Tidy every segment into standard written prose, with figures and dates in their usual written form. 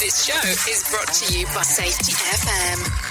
This show is brought to you by Safety FM.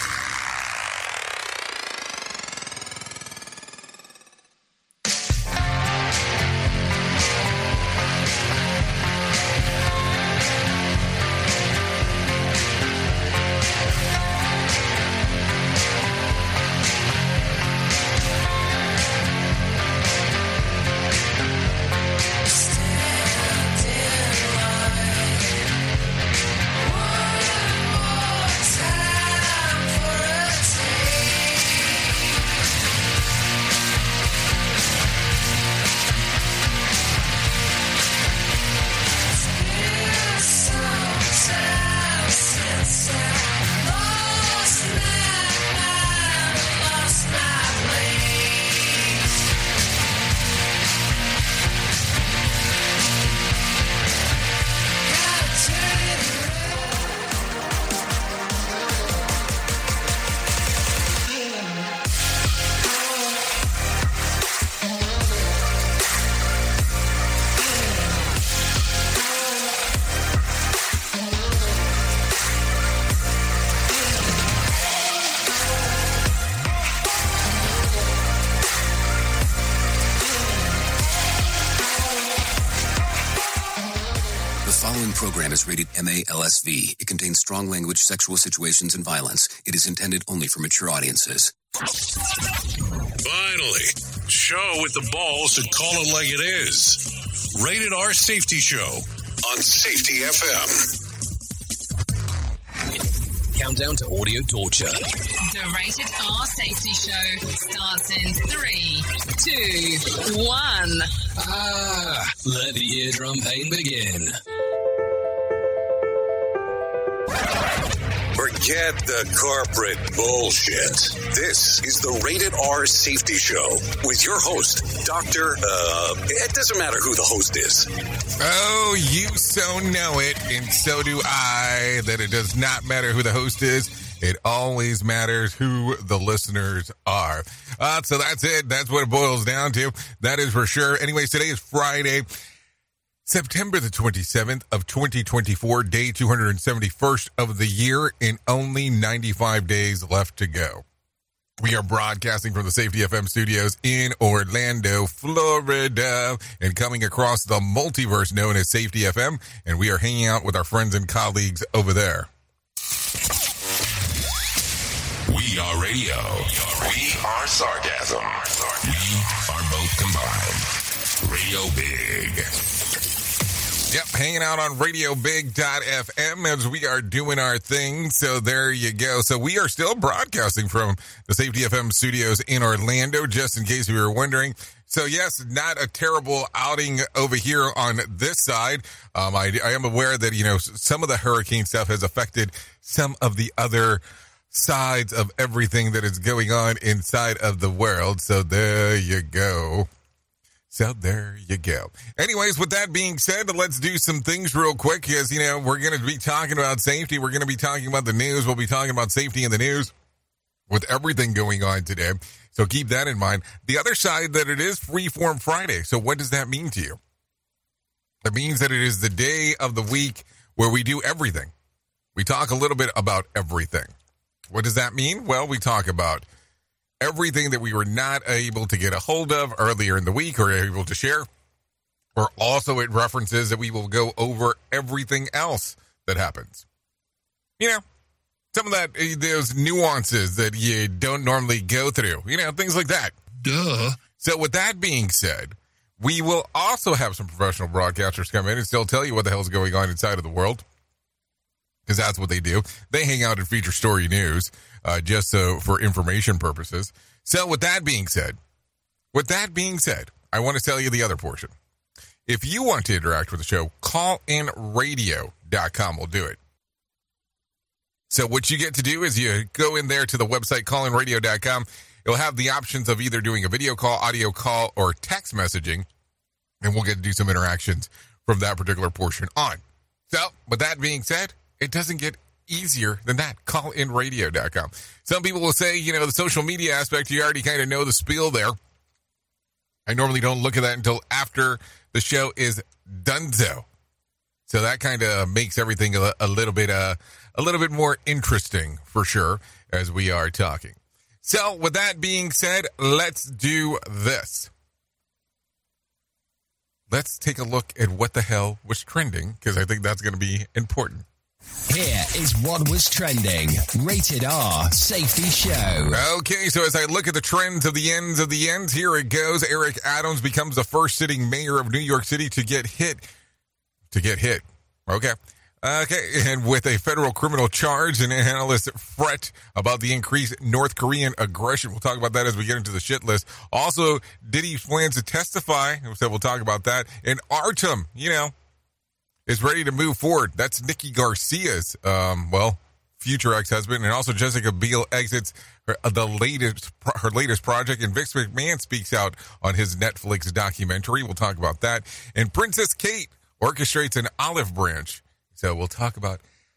Program is rated MA-LSV. It contains strong language, sexual situations, and violence. It is intended only for mature audiences. Finally, show with the balls to call it like it is. Rated R Safety Show on Safety FM. Countdown to audio torture. The Rated R Safety Show starts in 3, 2, 1. Let the eardrum pain begin. Forget the corporate bullshit. This is the Rated R Safety Show with your host, Dr. It doesn't matter who the host is. Oh, you so know it, and so do I, that it does not matter who the host is. It always matters who the listeners are. So that's it. That's what it boils down to. That is for sure. Anyways, today is Friday, September the 27th of 2024, day 271st of the year, and only 95 days left to go. We are broadcasting from the Safety FM studios in Orlando, Florida, and coming across the multiverse known as Safety FM, and we are hanging out with our friends and colleagues over there. We are radio. We are sarcasm. We are both combined. Radio Big. Yep, hanging out on RadioBig.fm as we are doing our thing. So there you go. So we are still broadcasting from the Safety FM studios in Orlando, just in case you were wondering. So yes, not a terrible outing over here on this side. I am aware that, you know, some of the hurricane stuff has affected some of the other sides of everything that is going on inside of the world. So there you go. So there you go. Anyways, with that being said, let's do some things real quick because, you know, we're going to be talking about safety. We're going to be talking about the news. We'll be talking about safety in the news with everything going on today. So keep that in mind. The other side that it is Freeform Friday. So what does that mean to you? That means that it is the day of the week where we do everything. We talk a little bit about everything. What does that mean? Well, we talk about everything that we were not able to get a hold of earlier in the week or able to share. Or also it references that we will go over everything else that happens. You know, some of that, those nuances that you don't normally go through. You know, things like that. Duh. So with that being said, we will also have some professional broadcasters come in and still tell you what the hell is going on inside of the world. Because that's what they do. They hang out and feature story news. Just so for information purposes. So with that being said, I want to tell you the other portion. If you want to interact with the show, callinradio.com will do it. So what you get to do is you go in there to the website, callinradio.com. It'll have the options of either doing a video call, audio call, or text messaging. And we'll get to do some interactions from that particular portion on. So with that being said, it doesn't get easier than that. Callinradio.com. Some people will say, you know, the social media aspect, you already kind of know the spiel there. I normally don't look at that until after the show is done. So So that kind of makes everything a little bit more interesting for sure as we are talking. So with that being said, let's do this. Let's take a look at what the hell was trending, because I think that's going to be important. Here is what was trending. Rated R Safety Show. Okay, so as I look at the trends of the ends, here it goes. Eric Adams becomes the first sitting mayor of New York City to get hit. Okay, and with a federal criminal charge, and analysts fret about the increased North Korean aggression. We'll talk about that as we get into the shit list. Also, Diddy plans to testify, so we'll talk about that. And Artem, is ready to move forward. That's Nikki Garcia's, future ex-husband. And also Jessica Biel exits her latest project. And Vince McMahon speaks out on his Netflix documentary. We'll talk about that. And Princess Kate orchestrates an olive branch. So we'll talk about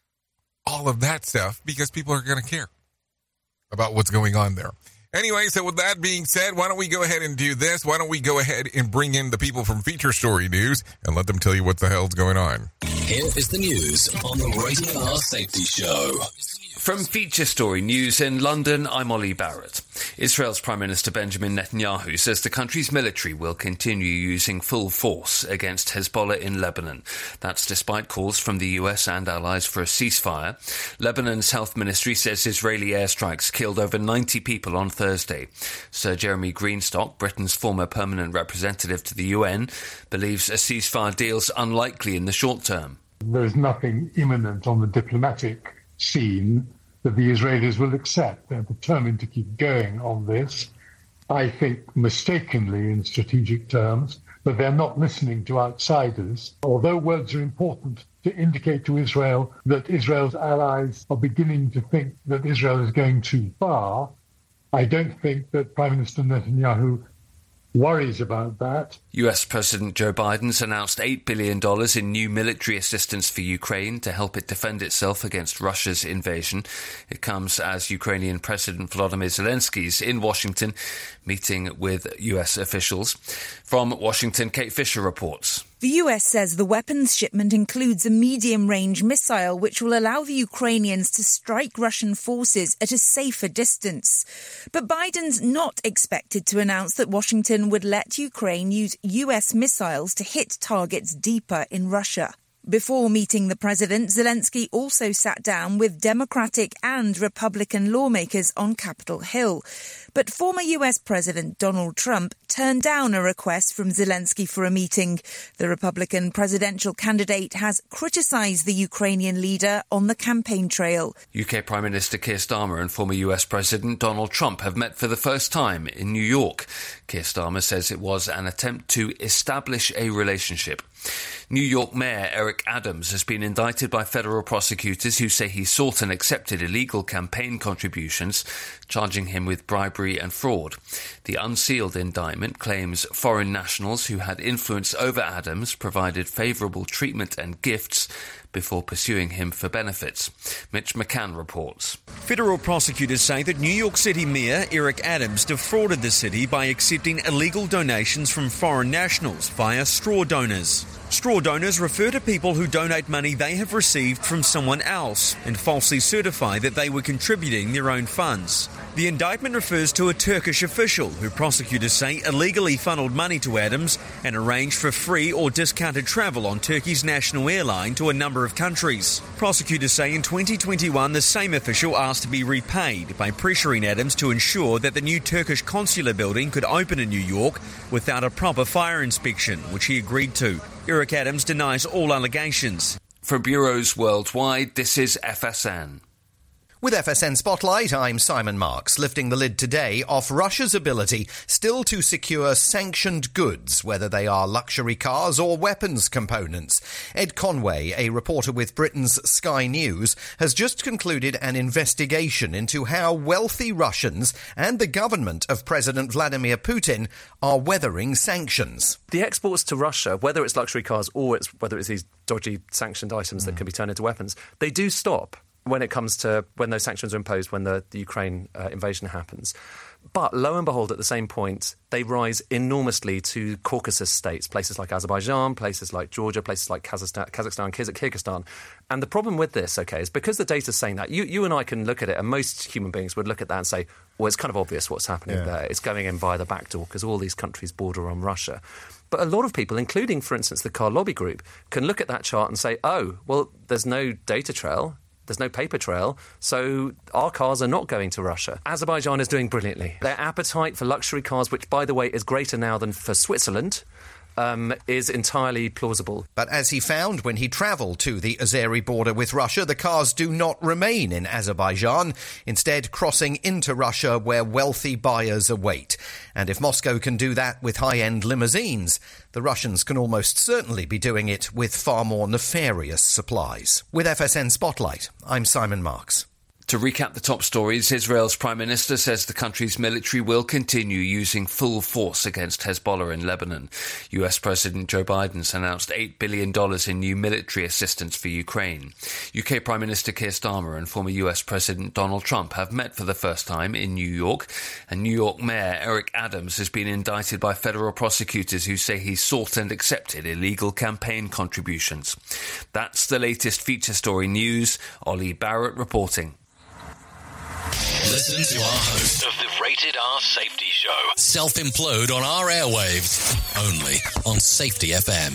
all of that stuff because people are going to care about what's going on there. Anyway, so with that being said, why don't we go ahead and do this? Why don't we go ahead and bring in the people from Feature Story News and let them tell you what the hell's going on. Here is the news on the Rated R Safety Show. From Feature Story News in London, I'm Ollie Barrett. Israel's Prime Minister Benjamin Netanyahu says the country's military will continue using full force against Hezbollah in Lebanon. That's despite calls from the US and allies for a ceasefire. Lebanon's health ministry says Israeli airstrikes killed over 90 people on Thursday. Sir Jeremy Greenstock, Britain's former permanent representative to the UN, believes a ceasefire deal's unlikely in the short term. There's nothing imminent on the diplomatic scene that the Israelis will accept. They're determined to keep going on this, I think mistakenly in strategic terms, but they're not listening to outsiders. Although words are important to indicate to Israel that Israel's allies are beginning to think that Israel is going too far, I don't think that Prime Minister Netanyahu worries about that. US President Joe Biden's announced $8 billion in new military assistance for Ukraine to help it defend itself against Russia's invasion. It comes as Ukrainian President Volodymyr Zelensky's in Washington, meeting with US officials. From Washington, Kate Fisher reports. The US says the weapons shipment includes a medium-range missile which will allow the Ukrainians to strike Russian forces at a safer distance. But Biden's not expected to announce that Washington would let Ukraine use US missiles to hit targets deeper in Russia. Before meeting the president, Zelensky also sat down with Democratic and Republican lawmakers on Capitol Hill. But former US President Donald Trump turned down a request from Zelensky for a meeting. The Republican presidential candidate has criticized the Ukrainian leader on the campaign trail. UK Prime Minister Keir Starmer and former US President Donald Trump have met for the first time in New York. Keir Starmer says it was an attempt to establish a relationship. New York Mayor Eric Adams has been indicted by federal prosecutors who say he sought and accepted illegal campaign contributions, charging him with bribery and fraud. The unsealed indictment claims foreign nationals who had influence over Adams provided favourable treatment and gifts before pursuing him for benefits. Mitch McCann reports. Federal prosecutors say that New York City Mayor Eric Adams defrauded the city by accepting illegal donations from foreign nationals via straw donors. Straw donors refer to people who donate money they have received from someone else and falsely certify that they were contributing their own funds. The indictment refers to a Turkish official who prosecutors say illegally funneled money to Adams and arranged for free or discounted travel on Turkey's national airline to a number of countries. Prosecutors say in 2021 the same official asked to be repaid by pressuring Adams to ensure that the new Turkish consular building could open in New York without a proper fire inspection, which he agreed to. Eric Adams denies all allegations. For bureaus worldwide, this is FSN. With FSN Spotlight, I'm Simon Marks, lifting the lid today off Russia's ability still to secure sanctioned goods, whether they are luxury cars or weapons components. Ed Conway, a reporter with Britain's Sky News, has just concluded an investigation into how wealthy Russians and the government of President Vladimir Putin are weathering sanctions. The exports to Russia, whether it's luxury cars or whether it's these dodgy sanctioned items that can be turned into weapons, they do stop. when those sanctions are imposed, when the Ukraine invasion happens. But lo and behold, at the same point, they rise enormously to Caucasus states, places like Azerbaijan, places like Georgia, places like Kazakhstan, Kyrgyzstan. And the problem with this, is because the data's saying that, you and I can look at it, and most human beings would look at that and say, well, it's kind of obvious what's happening there. It's going in via the back door because all these countries border on Russia. But a lot of people, including, for instance, the Car Lobby Group, can look at that chart and say, oh, well, there's no data trail. There's no paper trail, so our cars are not going to Russia. Azerbaijan is doing brilliantly. Their appetite for luxury cars, which, by the way, is greater now than for Switzerland, is entirely plausible. But as he found when he travelled to the Azeri border with Russia, the cars do not remain in Azerbaijan, instead crossing into Russia where wealthy buyers await. And if Moscow can do that with high-end limousines, the Russians can almost certainly be doing it with far more nefarious supplies. With FSN Spotlight, I'm Simon Marks. To recap the top stories, Israel's Prime Minister says the country's military will continue using full force against Hezbollah in Lebanon. US President Joe Biden's announced $8 billion in new military assistance for Ukraine. UK Prime Minister Keir Starmer and former US President Donald Trump have met for the first time in New York, and New York Mayor Eric Adams has been indicted by federal prosecutors who say he sought and accepted illegal campaign contributions. That's the latest feature story news. Ollie Barrett reporting. Listen to our host of the Rated R Safety Show. Self-implode on our airwaves, only on Safety FM.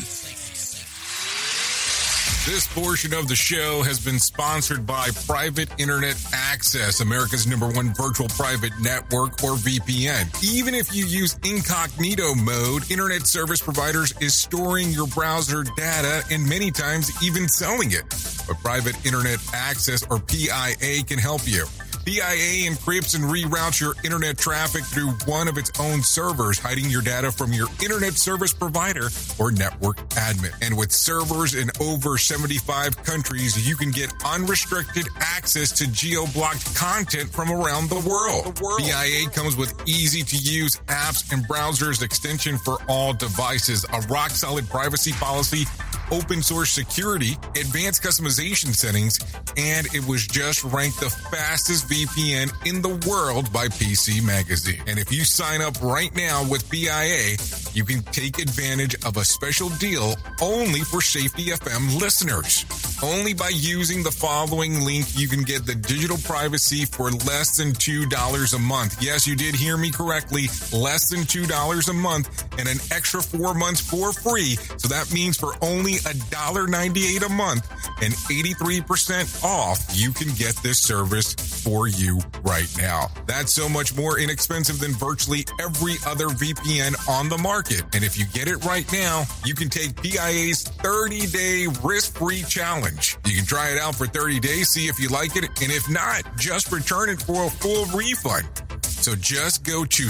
This portion of the show has been sponsored by Private Internet Access, America's #1 virtual private network, or VPN. Even if you use incognito mode, internet service providers is storing your browser data and many times even selling it. But Private Internet Access, or PIA, can help you. PIA encrypts and reroutes your internet traffic through one of its own servers, hiding your data from your internet service provider or network admin. And with servers in over 75 countries, you can get unrestricted access to geo-blocked content from around the world. PIA comes with easy-to-use apps and browsers extension for all devices, a rock-solid privacy policy, open source security, advanced customization settings, and it was just ranked the fastest VPN in the world by PC Magazine. And if you sign up right now with PIA, you can take advantage of a special deal only for Safety FM listeners. Only by using the following link, you can get the digital privacy for less than $2 a month. Yes, you did hear me correctly, less than $2 a month, and an extra 4 months for free. So that means for only $1.98 a month and 83% off, you can get this service for you right now. That's so much more inexpensive than virtually every other VPN on the market. And if you get it right now, you can take PIA's 30-day risk-free challenge. You can try it out for 30 days, see if you like it, and if not, just return it for a full refund. So just go to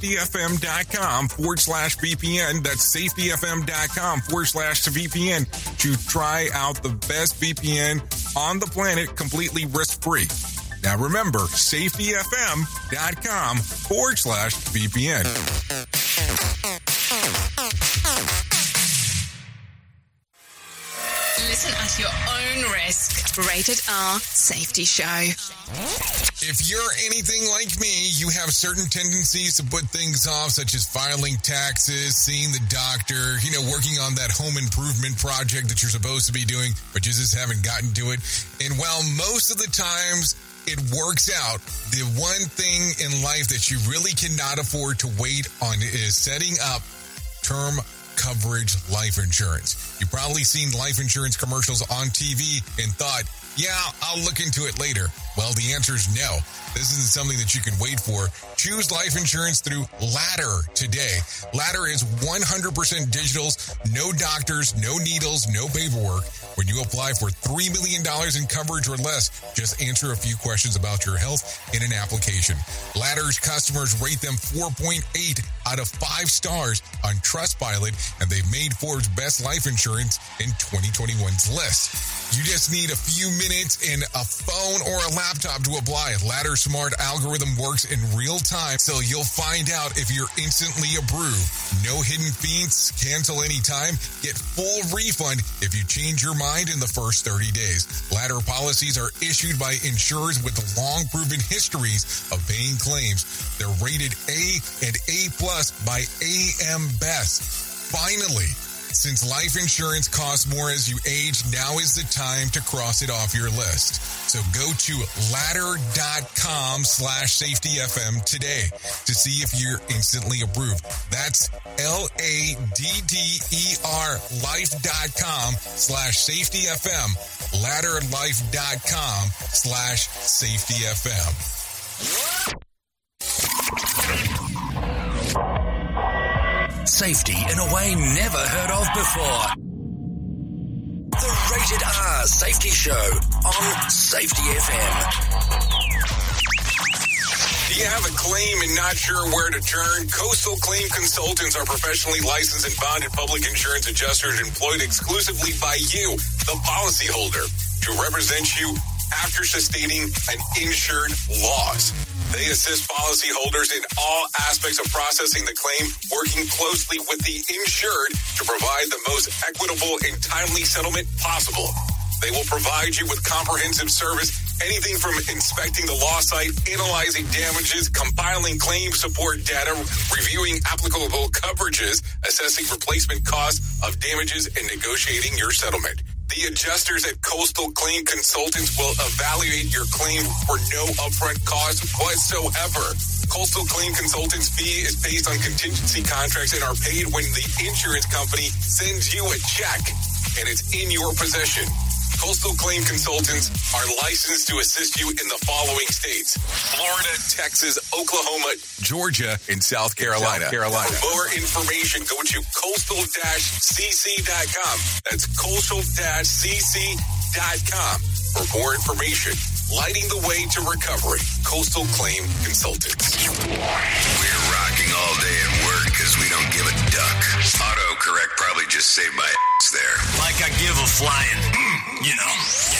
safetyfm.com/VPN. That's safetyfm.com/VPN to try out the best VPN on the planet completely risk-free. Now remember, safetyfm.com/VPN. Listen at your own risk. Rated R Safety Show. If you're anything like me, you have certain tendencies to put things off, such as filing taxes, seeing the doctor, working on that home improvement project that you're supposed to be doing, but you just haven't gotten to it. And while most of the times it works out, the one thing in life that you really cannot afford to wait on is setting up term coverage life insurance. You've probably seen life insurance commercials on TV and thought, yeah, I'll look into it later. Well, the answer is no. This isn't something that you can wait for. Choose life insurance through Ladder today. Ladder is 100% digitals, no doctors, no needles, no paperwork. When you apply for $3 million in coverage or less, just answer a few questions about your health in an application. Ladder's customers rate them 4.8 out of 5 stars on Trustpilot, and they've made Forbes' best life insurance in 2021's list. You just need a few minutes and a phone or a laptop to apply. Ladder Smart algorithm works in real time, so you'll find out if you're instantly approved. No hidden fees, cancel anytime, get full refund if you change your mind in the first 30 days. Ladder policies are issued by insurers with long proven histories of paying claims. They're rated A and A+ by AM Best. Finally, since life insurance costs more as you age, now is the time to cross it off your list. So go to ladder.com/safetyfm today to see if you're instantly approved. That's LADDER life.com/safetyfm. Ladderlife.com/safetyfm. Safety in a way never heard of before. The Rated R Safety Show on Safety FM. Do you have a claim and not sure where to turn? Coastal Claim Consultants are professionally licensed and bonded public insurance adjusters employed exclusively by you, the policyholder, to represent you after sustaining an insured loss. They assist policyholders in all aspects of processing the claim, working closely with the insured to provide the most equitable and timely settlement possible. They will provide you with comprehensive service, anything from inspecting the loss site, analyzing damages, compiling claim support data, reviewing applicable coverages, assessing replacement costs of damages, and negotiating your settlement. The adjusters at Coastal Claim Consultants will evaluate your claim for no upfront cost whatsoever. Coastal Claim Consultants' fee is based on contingency contracts and are paid when the insurance company sends you a check and it's in your possession. Coastal Claim Consultants are licensed to assist you in the following states: Florida, Texas, Oklahoma, Georgia, and South Carolina. For more information, go to coastal-cc.com. That's coastal-cc.com. For more information, lighting the way to recovery. Coastal Claim Consultants. We're rocking all day at work because we don't give a duck. Autocorrect probably just saved my ass there. Like I give a flying, you know.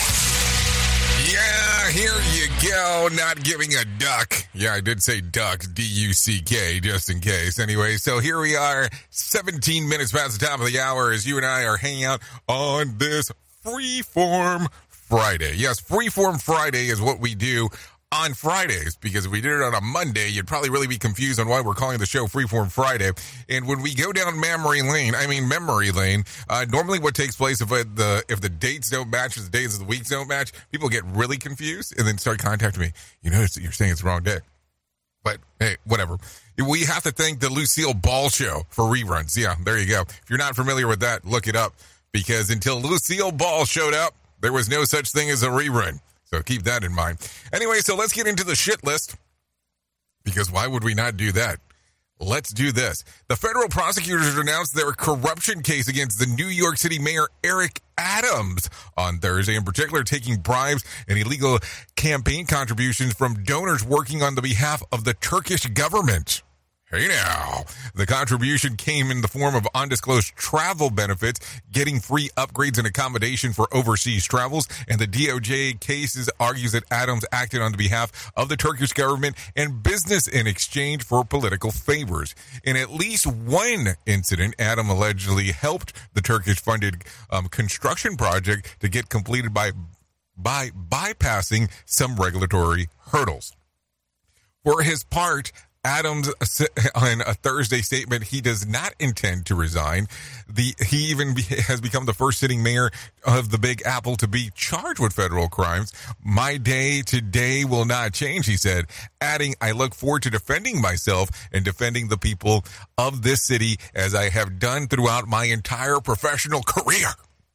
Yeah, here you go. Not giving a duck. Yeah, I did say duck, D-U-C-K, just in case. Anyway, so here we are, 17 minutes past the top of the hour as you and I are hanging out on this Freeform Friday. Yes, Freeform Friday is what we do on Fridays, because if we did it on a Monday, you'd probably really be confused on why we're calling the show Freeform Friday. And when we go down memory lane, normally what takes place if the dates don't match, if the days of the weeks don't match, people get really confused and then start contacting me. You know, you're saying it's the wrong day. But hey, whatever. We have to thank the Lucille Ball Show for reruns. Yeah, there you go. If you're not familiar with that, look it up, because until Lucille Ball showed up, there was no such thing as a rerun. So keep that in mind. Anyway, so let's get into the shit list, because why would we not do that? Let's do this. The federal prosecutors announced their corruption case against the New York City Mayor Eric Adams on Thursday, in particular taking bribes and illegal campaign contributions from donors working on the behalf of the Turkish government. Hey now, the contribution came in the form of undisclosed travel benefits, getting free upgrades and accommodation for overseas travels, and the DOJ cases argues that Adams acted on the behalf of the Turkish government and business in exchange for political favors. In at least one incident, Adams allegedly helped the Turkish-funded construction project to get completed by bypassing some regulatory hurdles. For his part, Adams, in a Thursday statement, he does not intend to resign. He even has become the first sitting mayor of the Big Apple to be charged with federal crimes. My day today will not change, he said, adding, I look forward to defending myself and defending the people of this city as I have done throughout my entire professional career.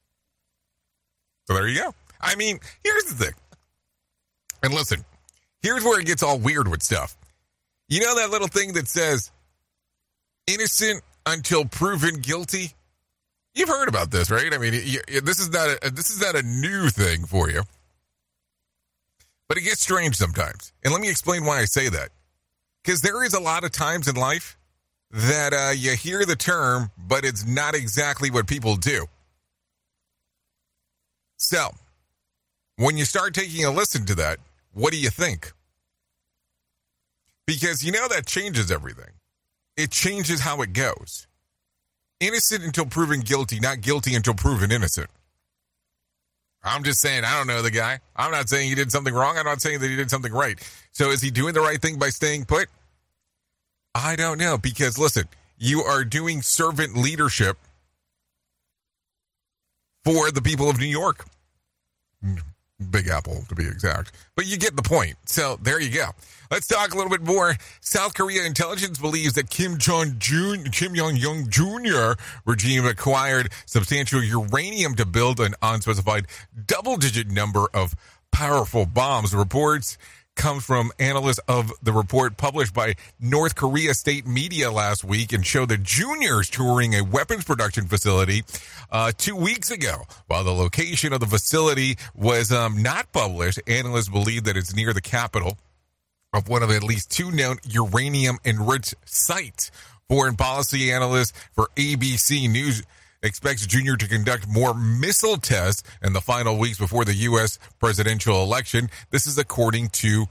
So there you go. I mean, here's the thing. And listen, here's where it gets all weird with stuff. You know that little thing that says, innocent until proven guilty? You've heard about this, right? I mean, this is not a new thing for you. But it gets strange sometimes. And let me explain why I say that. Because there is a lot of times in life that you hear the term, but it's not exactly what people do. So, when you start taking a listen to that, What do you think? Because that changes everything. It changes how it goes. Innocent until proven guilty, not guilty until proven innocent. I'm just saying, I don't know the guy. I'm not saying he did something wrong. I'm not saying that he did something right. So is he doing the right thing by staying put? I don't know, because listen, you are doing servant leadership for the people of New York. Big Apple, to be exact. But you get the point. So there you go. Let's talk a little bit more. South Korea intelligence believes that Kim Jong-un Jr. regime acquired substantial uranium to build an unspecified double-digit number of powerful bombs. The reports comes from analysts of the report published by North Korea state media last week and show that Jr.'s touring a weapons production facility 2 weeks ago. While the location of the facility was not published, analysts believe that it's near the capital of one of at least two known uranium-enriched sites. Foreign policy analyst for ABC News expects Jr. to conduct more missile tests in the final weeks before the U.S. presidential election. This is according to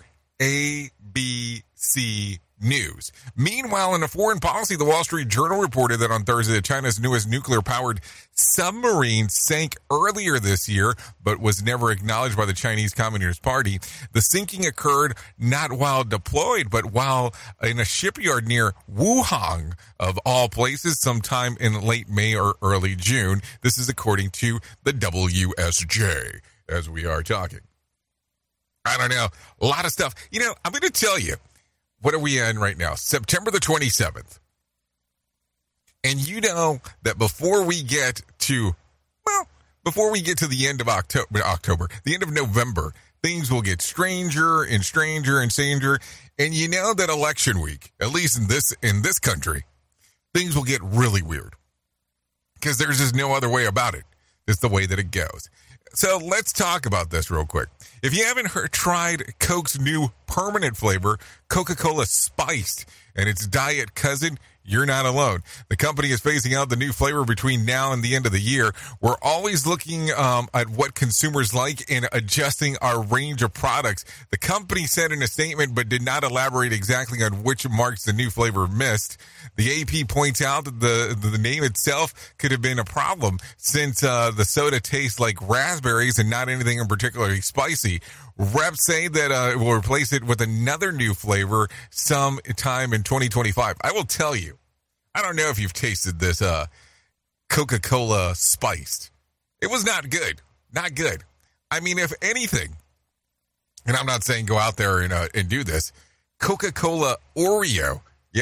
ABC News. Meanwhile, in a foreign policy, the Wall Street Journal reported that on Thursday that China's newest nuclear-powered submarine sank earlier this year, but was never acknowledged by the Chinese Communist Party. The sinking occurred not while deployed, but while in a shipyard near Wuhan, of all places, sometime in late May or early June. This is according to the WSJ, as we are talking. I don't know. A lot of stuff. I'm going to tell you. What are we in right now? September the 27th. And you know that before we get to the end of October, the end of November, things will get stranger and stranger and stranger. And you know that election week, at least in this country, things will get really weird. Because there's just no other way about it. It's the way that it goes. So let's talk about this real quick. If you haven't tried Coke's new permanent flavor, Coca-Cola Spiced, and its diet cousin, you're not alone. The company is phasing out the new flavor between now and the end of the year. We're always looking at what consumers like and adjusting our range of products. The company said in a statement, but did not elaborate exactly on which marks the new flavor missed. The AP points out that the name itself could have been a problem since the soda tastes like raspberries and not anything in particularly spicy. Reps say that it will replace it with another new flavor sometime in 2025. I will tell you, I don't know if you've tasted this Coca-Cola Spiced. It was not good. Not good. I mean, if anything, and I'm not saying go out there and do this, Coca-Cola Oreo,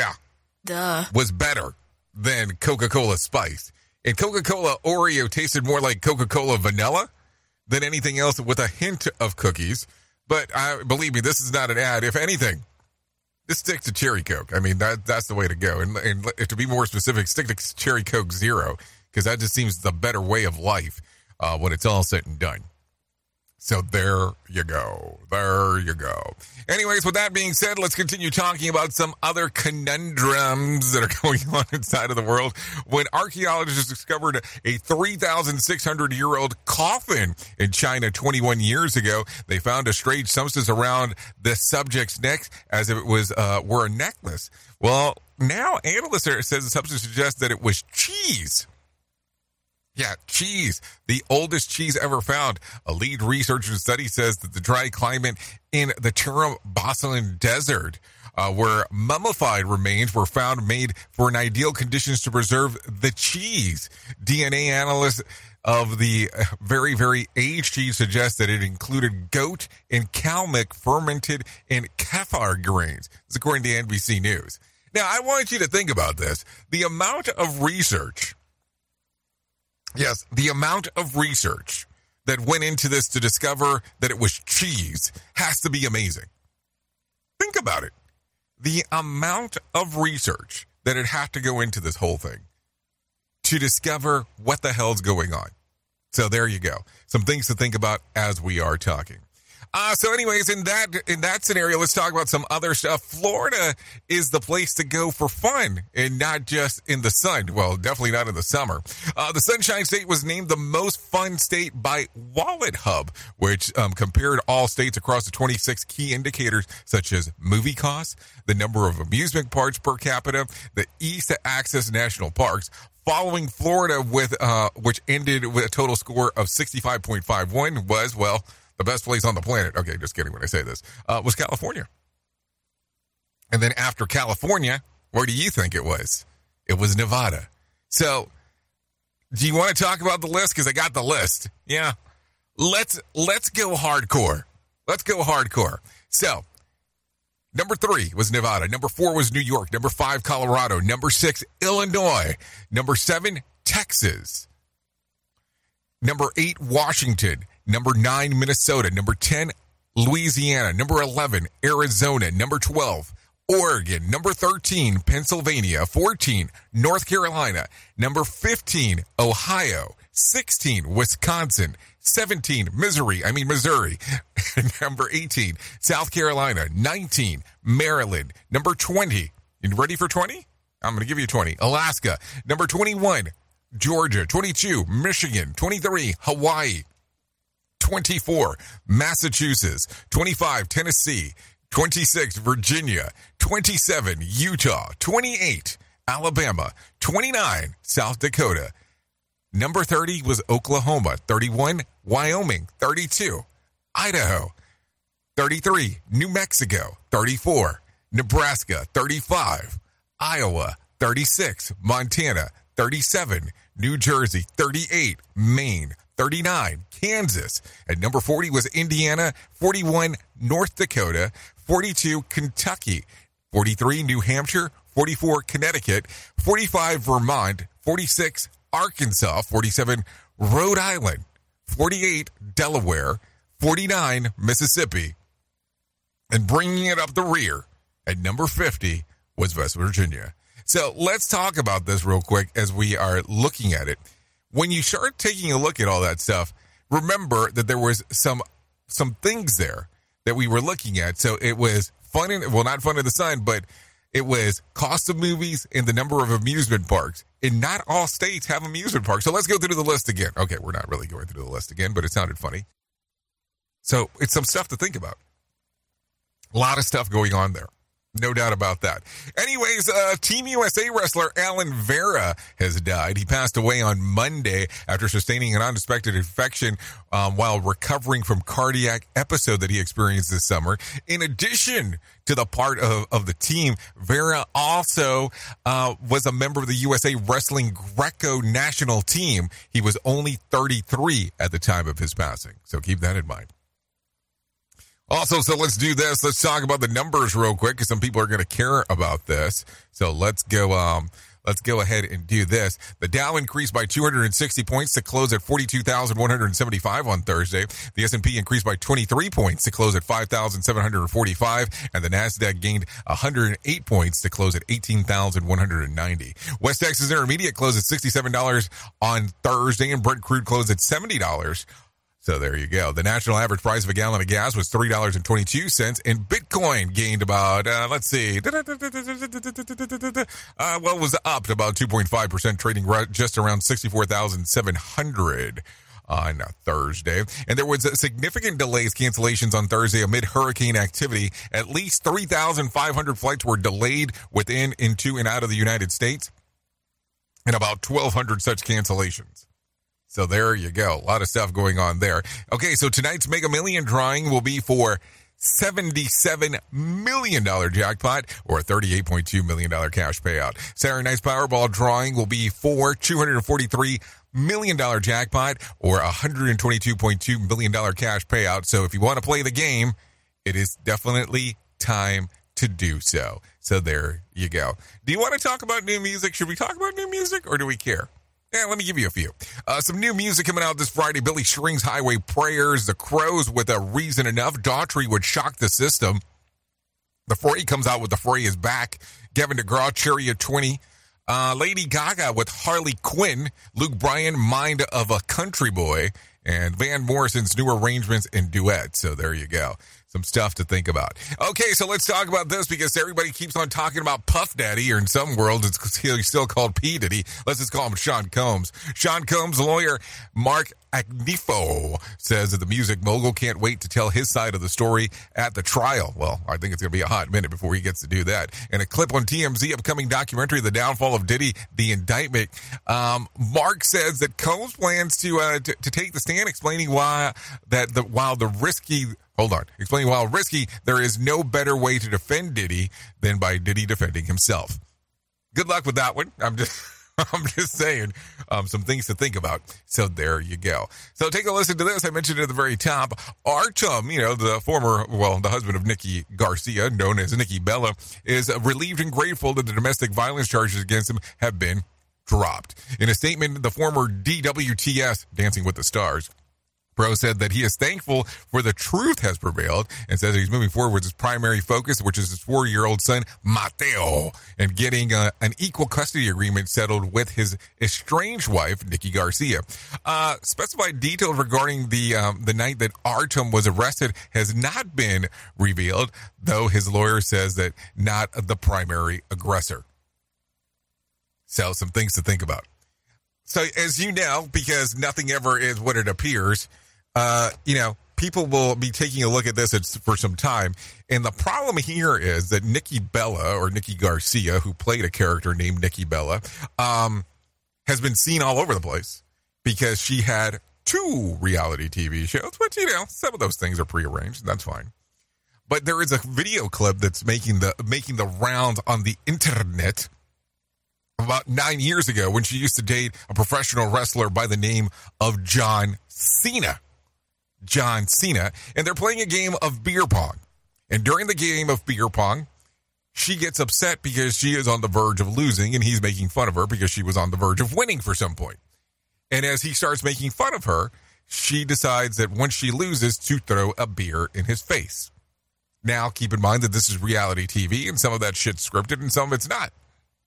was better than Coca-Cola Spiced. And Coca-Cola Oreo tasted more like Coca-Cola Vanilla than anything else, with a hint of cookies. But believe me, this is not an ad. If anything, just stick to Cherry Coke. I mean, that's the way to go. And to be more specific, stick to Cherry Coke Zero, because that just seems the better way of life when it's all said and done. So there you go. There you go. Anyways, with that being said, let's continue talking about some other conundrums that are going on inside of the world. When archaeologists discovered a 3,600-year-old coffin in China 21 years ago, they found a strange substance around the subject's neck as if it were a necklace. Well, now analysts says the substance suggests that it was cheese. Yeah, cheese, the oldest cheese ever found. A lead researcher study says that the dry climate in the Turam Boslan Desert, where mummified remains were found, made for an ideal conditions to preserve the cheese. DNA analysts of the very, very aged cheese suggest that it included goat and cow milk fermented in kefir grains. This is according to NBC News. Now, I want you to think about this. The amount of research... Yes, the amount of research that went into this to discover that it was cheese has to be amazing. Think about it. The amount of research that it had to go into this whole thing to discover what the hell's going on. So there you go. Some things to think about as we are talking. So anyways, in that scenario, let's talk about some other stuff. Florida is the place to go for fun and not just in the sun. Well, definitely not in the summer. The Sunshine State was named the most fun state by Wallet Hub, which compared all states across the 26 key indicators such as movie costs, the number of amusement parks per capita, the ease to access national parks, following Florida with which ended with a total score of 65.51 was, well, the best place on the planet. Okay, just kidding when I say this. Was California. And then after California, where do you think it was? It was Nevada. So, do you want to talk about the list? Because I got the list. Yeah. Let's go hardcore. Let's go hardcore. So, number 3 was Nevada. Number 4 was New York. Number 5, Colorado. Number 6, Illinois. Number 7, Texas. Number 8, Washington. Number 9, Minnesota. Number 10, Louisiana. Number 11, Arizona. Number 12, Oregon. Number 13, Pennsylvania. 14, North Carolina. Number 15, Ohio. 16, Wisconsin. 17, Missouri. Number 18, South Carolina. 19, Maryland. Number 20, you ready for 20? I'm going to give you 20. Alaska. Number 21, Georgia. 22, Michigan. 23, Hawaii. 24, Massachusetts. 25, Tennessee. 26, Virginia. 27, Utah. 28, Alabama. 29, South Dakota. Number 30 was Oklahoma. 31, Wyoming. 32, Idaho. 33, New Mexico. 34, Nebraska. 35, Iowa. 36, Montana. 37, New Jersey. 38, Maine. 39, Kansas. At number 40 was Indiana. 41, North Dakota. 42, Kentucky. 43, New Hampshire. 44, Connecticut. 45, Vermont. 46, Arkansas. 47, Rhode Island. 48, Delaware. 49, Mississippi. And bringing it up the rear at number 50 was West Virginia. So let's talk about this real quick as we are looking at it. When you start taking a look at all that stuff, remember that there was some things there that we were looking at. So it was fun, not fun in the sun, but it was cost of movies and the number of amusement parks. And not all states have amusement parks. So let's go through the list again. Okay, we're not really going through the list again, but it sounded funny. So it's some stuff to think about. A lot of stuff going on there. No doubt about that. Anyways, Team USA wrestler Alan Vera has died. He passed away on Monday after sustaining an unexpected infection while recovering from cardiac episode that he experienced this summer. In addition to the part of the team, Vera also was a member of the USA Wrestling Greco national team. He was only 33 at the time of his passing. So keep that in mind. Also, so let's do this. Let's talk about the numbers real quick because some people are going to care about this. So let's go ahead and do this. The Dow increased by 260 points to close at 42,175 on Thursday. The S&P increased by 23 points to close at 5,745. And the NASDAQ gained 108 points to close at 18,190. West Texas Intermediate closed at $67 on Thursday, and Brent crude closed at $70. So there you go. The national average price of a gallon of gas was $3.22, and Bitcoin gained about, it was up to about 2.5%, trading just around 64,700 on Thursday. And there was significant delays, cancellations on Thursday amid hurricane activity. At least 3,500 flights were delayed within, into, and out of the United States, and about 1,200 such cancellations. So there you go. A lot of stuff going on there. Okay, so tonight's Mega Million drawing will be for $77 million jackpot or a $38.2 million cash payout. Saturday night's Powerball drawing will be for $243 million jackpot or a $122.2 million cash payout. So if you want to play the game, it is definitely time to do so. So there you go. Do you want to talk about new music? Should we talk about new music or do we care? Yeah, let me give you a few. Some new music coming out this Friday. Billy String's Highway Prayers. The Crows with A Reason Enough. Daughtry would shock the system. The Fray comes out with The Fray is Back. Gavin DeGraw, Chariot 20. Lady Gaga with Harley Quinn. Luke Bryan, Mind of a Country Boy. and Van Morrison's new arrangements and duets. So there you go. Some stuff to think about. Okay, so let's talk about this because everybody keeps on talking about Puff Daddy, or in some worlds, he's still called P. Diddy. Let's just call him Sean Combs. Sean Combs' lawyer, Mark Agnifo, says that the music mogul can't wait to tell his side of the story at the trial. Well, I think it's going to be a hot minute before he gets to do that. And a clip on TMZ upcoming documentary, The Downfall of Diddy, The Indictment. Mark says that Combs plans to take the stand, explaining while risky, there is no better way to defend Diddy than by Diddy defending himself. Good luck with that one. I'm just saying, some things to think about. So there you go. So take a listen to this. I mentioned it at the very top. Artem, the husband of Nikki Garcia, known as Nikki Bella, is relieved and grateful that the domestic violence charges against him have been dropped. In a statement, the former DWTS, Dancing with the Stars, Pro said that he is thankful for the truth has prevailed and says he's moving forward with his primary focus, which is his 4-year-old son, Mateo, and getting an equal custody agreement settled with his estranged wife, Nikki Garcia. Specified details regarding the night that Artem was arrested has not been revealed, though his lawyer says that not the primary aggressor. So some things to think about. So as you know, because nothing ever is what it appears, people will be taking a look at this for some time. And the problem here is that Nikki Bella, or Nikki Garcia, who played a character named Nikki Bella, has been seen all over the place because she had 2 reality TV shows, which, some of those things are prearranged. That's fine. But there is a video clip that's making the rounds on the internet about 9 years ago when she used to date a professional wrestler by the name of John Cena. And they're playing a game of beer pong. And during the game of beer pong, she gets upset because she is on the verge of losing, and he's making fun of her because she was on the verge of winning for some point. And as he starts making fun of her, she decides that once she loses, to throw a beer in his face. Now, keep in mind that this is reality TV, and some of that shit's scripted and some of it's not.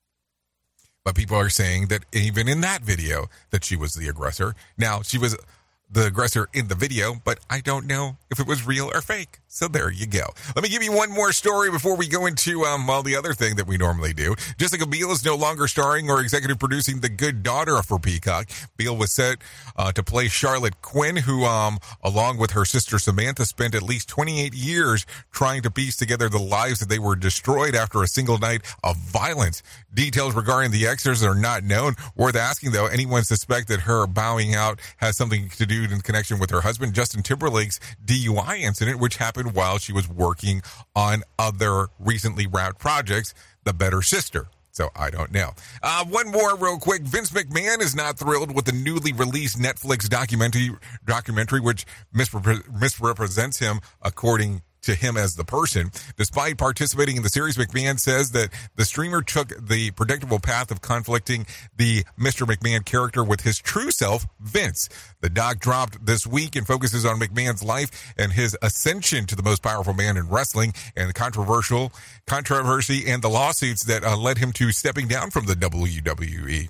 But people are saying that even in that video that she was the aggressor. Now, she was the aggressor in the video, but I don't know if it was real or fake. So there you go. Let me give you one more story before we go into, the other thing that we normally do. Jessica Biel is no longer starring or executive producing The Good Daughter for Peacock. Biel was set to play Charlotte Quinn, who, along with her sister Samantha, spent at least 28 years trying to piece together the lives that they were destroyed after a single night of violence. Details regarding the extras are not known. Worth asking, though, anyone suspect that her bowing out has something to do in connection with her husband, Justin Timberlake's DUI incident, which happened while she was working on other recently wrapped projects, The Better Sister. So I don't know. One more real quick. Vince McMahon is not thrilled with the newly released Netflix documentary which misrepresents him according to him as the person. Despite participating in the series, McMahon says that the streamer took the predictable path of conflicting the Mr. McMahon character with his true self, Vince. The doc dropped this week and focuses on McMahon's life and his ascension to the most powerful man in wrestling, and the controversy and the lawsuits that led him to stepping down from the WWE.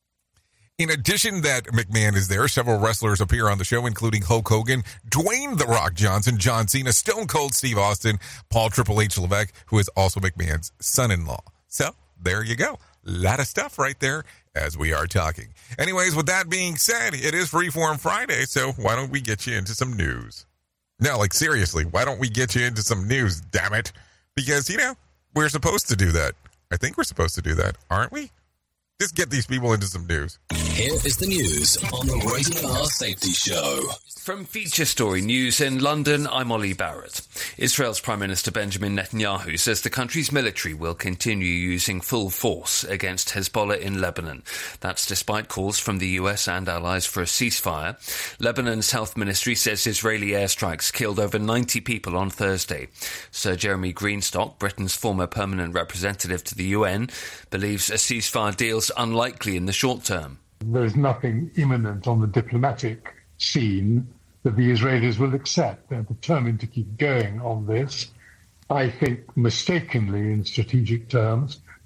In addition that McMahon is there, several wrestlers appear on the show, including Hulk Hogan, Dwayne "The Rock" Johnson, John Cena, Stone Cold Steve Austin, Paul Triple H Levesque, who is also McMahon's son-in-law. So, there you go. A lot of stuff right there as we are talking. Anyways, with that being said, it is Freeform Friday, so why don't we get you into some news? No, seriously, why don't we get you into some news, damn it? Because, we're supposed to do that. I think we're supposed to do that, aren't we? Just get these people into some news. Here is the news on the Rated R Safety Show. From Feature Story News in London, I'm Ollie Barrett. Israel's Prime Minister Benjamin Netanyahu says the country's military will continue using full force against Hezbollah in Lebanon. That's despite calls from the US and allies for a ceasefire. Lebanon's health ministry says Israeli airstrikes killed over 90 people on Thursday. Sir Jeremy Greenstock, Britain's former permanent representative to the UN, believes a ceasefire deal's unlikely in the short term. There's nothing imminent on the diplomatic scene that the Israelis will accept. They're determined to keep going on this. I think mistakenly in strategic terms,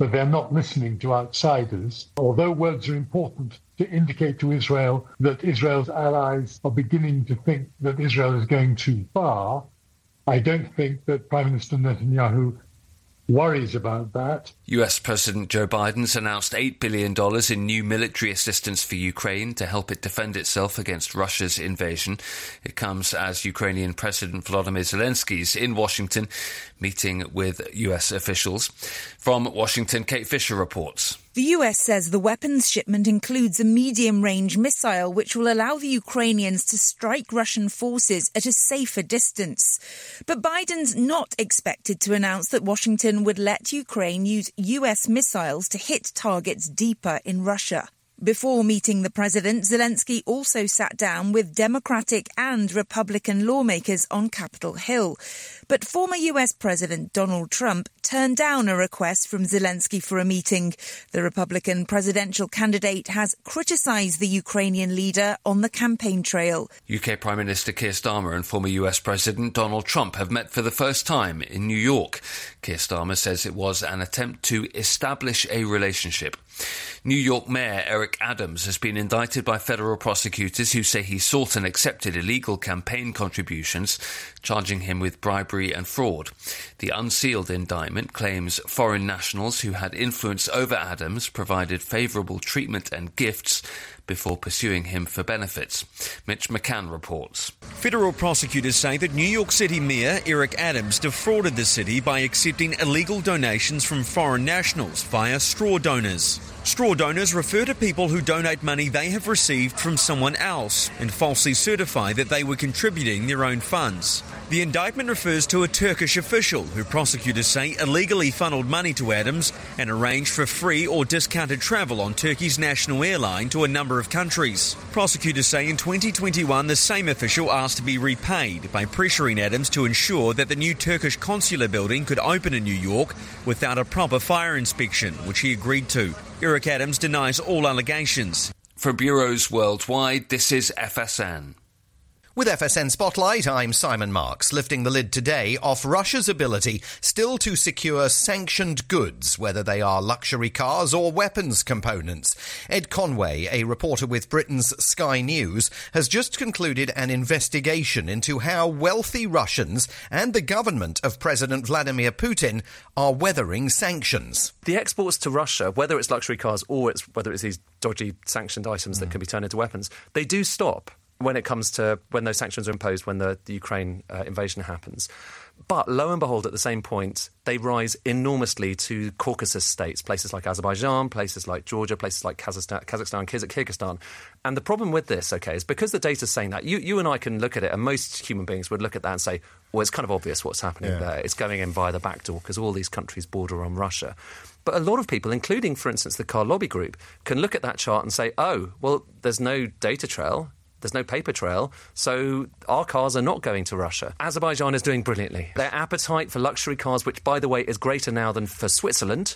but they're not listening to outsiders. Although words are important to indicate to Israel that Israel's allies are beginning to think that Israel is going too far, I don't think that Prime Minister Netanyahu worries about that. US President Joe Biden's announced $8 billion in new military assistance for Ukraine to help it defend itself against Russia's invasion. It comes as Ukrainian President Volodymyr Zelensky's in Washington, meeting with US officials. From Washington, Kate Fisher reports. The US says the weapons shipment includes a medium-range missile which will allow the Ukrainians to strike Russian forces at a safer distance. But Biden's not expected to announce that Washington would let Ukraine use US missiles to hit targets deeper in Russia. Before meeting the president, Zelensky also sat down with Democratic and Republican lawmakers on Capitol Hill. But former US President Donald Trump turned down a request from Zelensky for a meeting. The Republican presidential candidate has criticised the Ukrainian leader on the campaign trail. UK Prime Minister Keir Starmer and former US President Donald Trump have met for the first time in New York. Keir Starmer says it was an attempt to establish a relationship. New York Mayor Eric Adams has been indicted by federal prosecutors who say he sought and accepted illegal campaign contributions, charging him with bribery and fraud. The unsealed indictment claims foreign nationals who had influence over Adams provided favourable treatment and gifts before pursuing him for benefits. Mitch McCann reports. Federal prosecutors say that New York City Mayor Eric Adams defrauded the city by accepting illegal donations from foreign nationals via straw donors. Straw donors refer to people who donate money they have received from someone else and falsely certify that they were contributing their own funds. The indictment refers to a Turkish official who prosecutors say illegally funneled money to Adams and arranged for free or discounted travel on Turkey's national airline to a number of countries. Prosecutors say in 2021 the same official asked to be repaid by pressuring Adams to ensure that the new Turkish consular building could open in New York without a proper fire inspection, which he agreed to. Eric Adams denies all allegations. For bureaus worldwide, this is FSN. With FSN Spotlight, I'm Simon Marks, lifting the lid today off Russia's ability still to secure sanctioned goods, whether they are luxury cars or weapons components. Ed Conway, a reporter with Britain's Sky News, has just concluded an investigation into how wealthy Russians and the government of President Vladimir Putin are weathering sanctions. The exports to Russia, whether it's luxury cars or whether it's these dodgy sanctioned items that can be turned into weapons, they do stop when it comes to when those sanctions are imposed, when the Ukraine invasion happens. But lo and behold, at the same point, they rise enormously to Caucasus states, places like Azerbaijan, places like Georgia, places like Kazakhstan, Kyrgyzstan. And the problem with this, OK, is because the data's saying that, you and I can look at it, and most human beings would look at that and say, well, it's kind of obvious what's happening there. It's going in via the back door because all these countries border on Russia. But a lot of people, including, for instance, the Car Lobby Group, can look at that chart and say, oh, well, there's no data trail. There's no paper trail, so our cars are not going to Russia. Azerbaijan is doing brilliantly. Their appetite for luxury cars, which, by the way, is greater now than for Switzerland,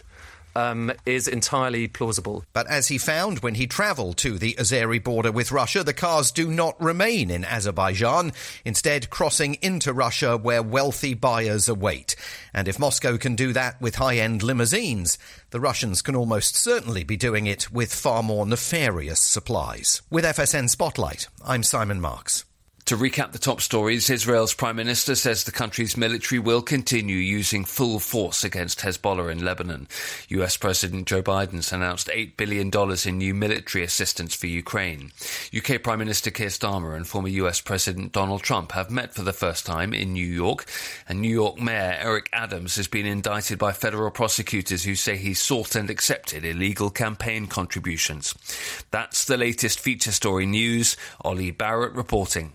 is entirely plausible. But as he found when he travelled to the Azeri border with Russia, the cars do not remain in Azerbaijan, instead crossing into Russia where wealthy buyers await. And if Moscow can do that with high-end limousines, the Russians can almost certainly be doing it with far more nefarious supplies. With FSN Spotlight, I'm Simon Marks. To recap the top stories, Israel's Prime Minister says the country's military will continue using full force against Hezbollah in Lebanon. US President Joe Biden's announced $8 billion in new military assistance for Ukraine. UK Prime Minister Keir Starmer and former US President Donald Trump have met for the first time in New York. And New York Mayor Eric Adams has been indicted by federal prosecutors who say he sought and accepted illegal campaign contributions. That's the latest feature story news. Ollie Barrett reporting.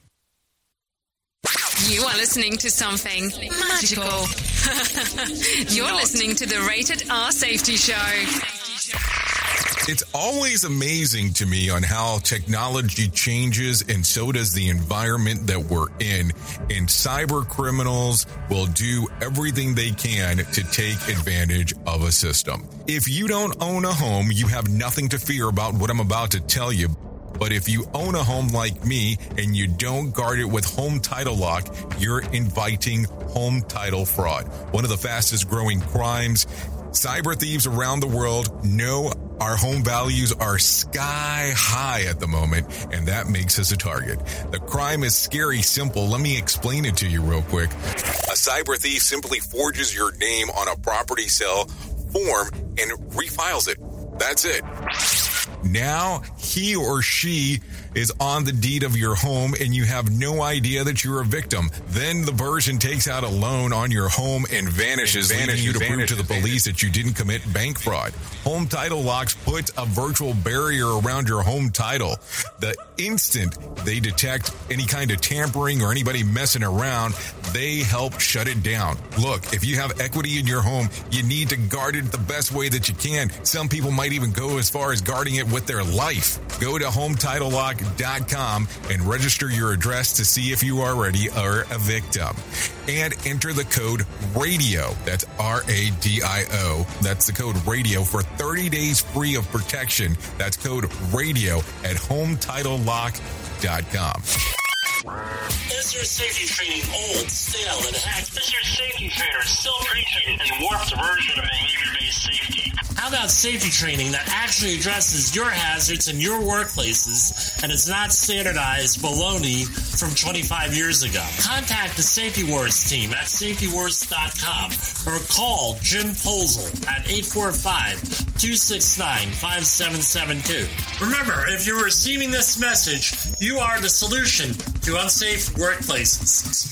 You are listening to something magical. You're listening to the Rated R Safety Show. It's always amazing to me on how technology changes, and so does the environment that we're in. And cyber criminals will do everything they can to take advantage of a system. If you don't own a home, you have nothing to fear about what I'm about to tell you. But if you own a home like me and you don't guard it with Home Title Lock, you're inviting home title fraud. One of the fastest growing crimes Cyber thieves around the world know our home values are sky high at the moment, and that makes us a target. The crime is scary simple. Let me explain it to you real quick. A cyber thief simply forges your name on a property sale form and refiles it. That's it. Now he or she is on the deed of your home and you have no idea that you're a victim. Then the person takes out a loan on your home and vanishes, leaving you to prove to the police that you didn't commit bank fraud. Home Title Locks puts a virtual barrier around your home title. The instant they detect any kind of tampering or anybody messing around, they help shut it down. Look, if you have equity in your home, you need to guard it the best way that you can. Some people might even go as far as guarding it with their life. Go to HometitleLock.com and register your address to see if you already are a victim. And enter the code RADIO. That's RADIO. That's the code RADIO for 30 days free of protection. That's code RADIO at HometitleLock.com. Is your safety training old, stale, and hacked? Is your safety trainer still preaching a warped version of behavior-based safety? How about safety training that actually addresses your hazards in your workplaces and is not standardized baloney from 25 years ago? Contact the Safety Wars team at safetywars.com or call Jim Posel at 845-269-5772. Remember, if you're receiving this message, you are the solution to unsafe workplaces.